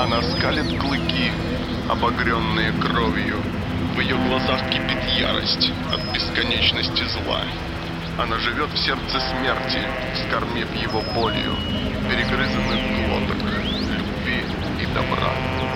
Она скалит клыки, обогренные кровью. В ее глазах кипит ярость от бесконечности зла. Она живет в сердце смерти, скормив его болью, перегрызанных глоток, любви и добра.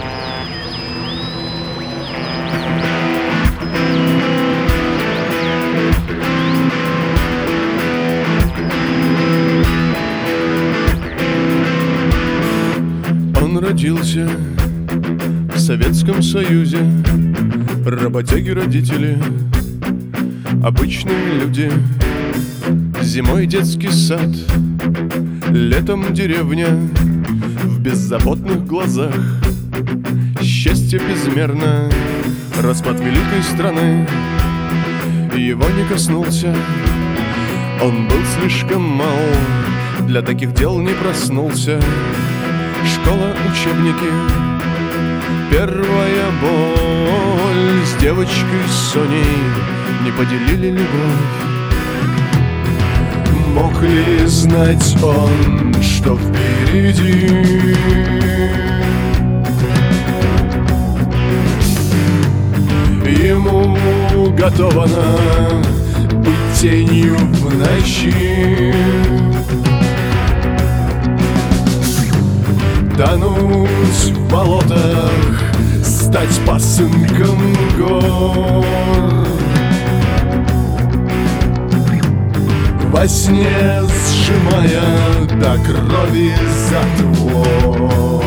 Он родился в Советском Союзе. Работяги-родители, обычные люди. Зимой детский сад, летом деревня. В беззаботных глазах счастье безмерно. Распад великой страны его не коснулся. Он был слишком мал, для таких дел не проснулся. Школа, учебники, первая боль. С девочкой Соней не поделили любовь. Мог ли знать он, что впереди? Ему готовано быть тенью в ночи, тонуть в болотах, стать пасынком гор. Во сне сжимая до крови затвор.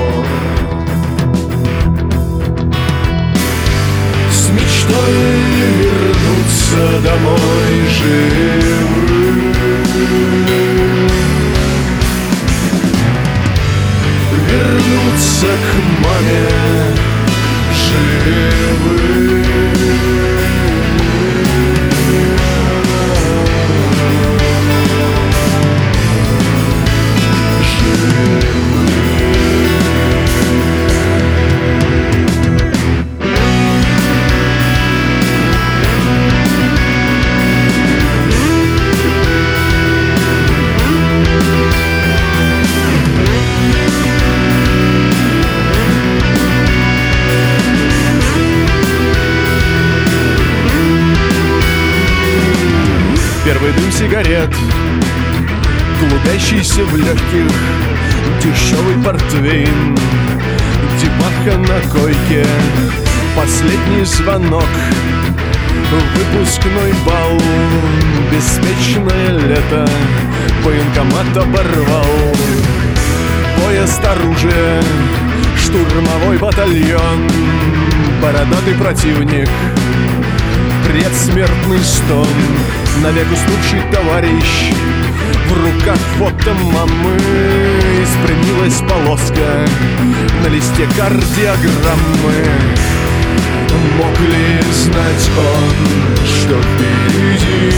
С мечтой вернуться домой живым, вернуться к маме живым. Первый дым сигарет, клубящийся в легких, дешевый портвейн, Димаха на койке, последний звонок, выпускной бал, беспечное лето, военкомат оборвал, поезд оружия, штурмовой батальон, бородатый противник, предсмертный стон, навек уснувший товарищ, в руках фото мамы, испрямилась полоска на листе кардиограммы. Мог ли знать он, что впереди?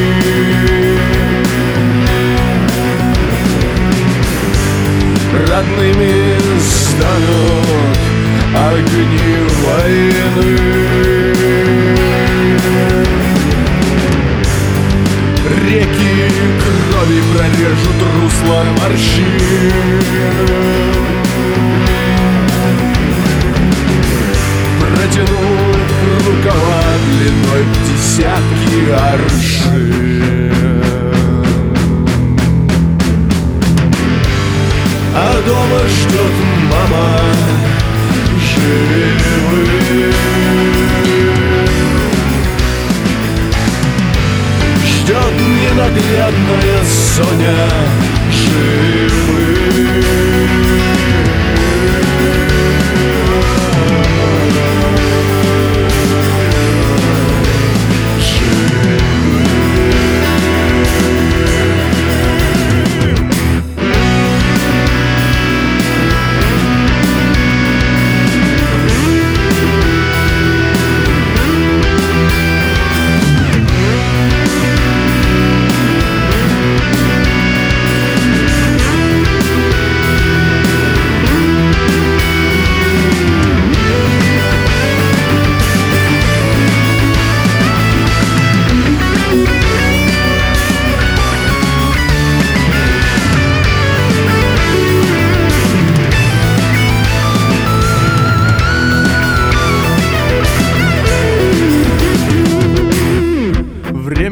Родными станут огни войны. Реки крови прорежут русло морщин. Протянув рукава длиной в десятки аршин. А дома ждет мама живым. Ждет ненаглядная Соня живым.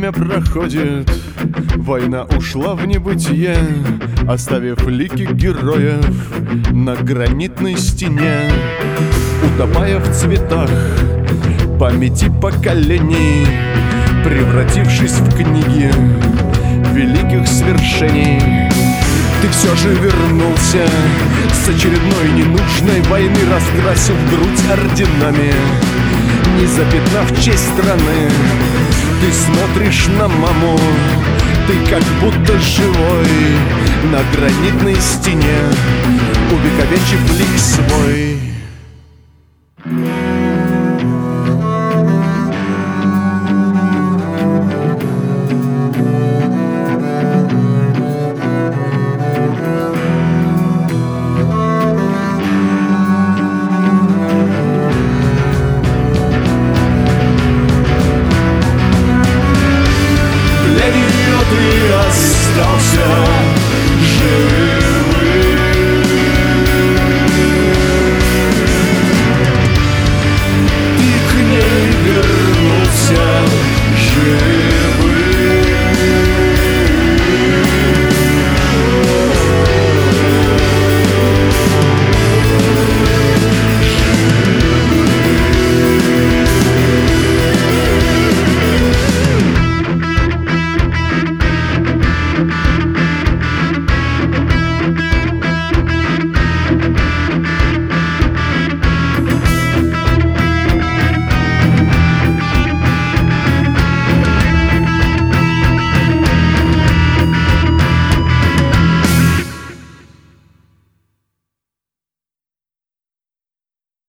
время проходит, война ушла в небытие, оставив лики героев на гранитной стене. Утопая в цветах памяти поколений, превратившись в книги великих свершений, ты все же вернулся с очередной ненужной войны, раскрасив грудь орденами, не запятнав честь страны. Ты смотришь на маму, ты как будто живой на гранитной стене, увековечив лик свой.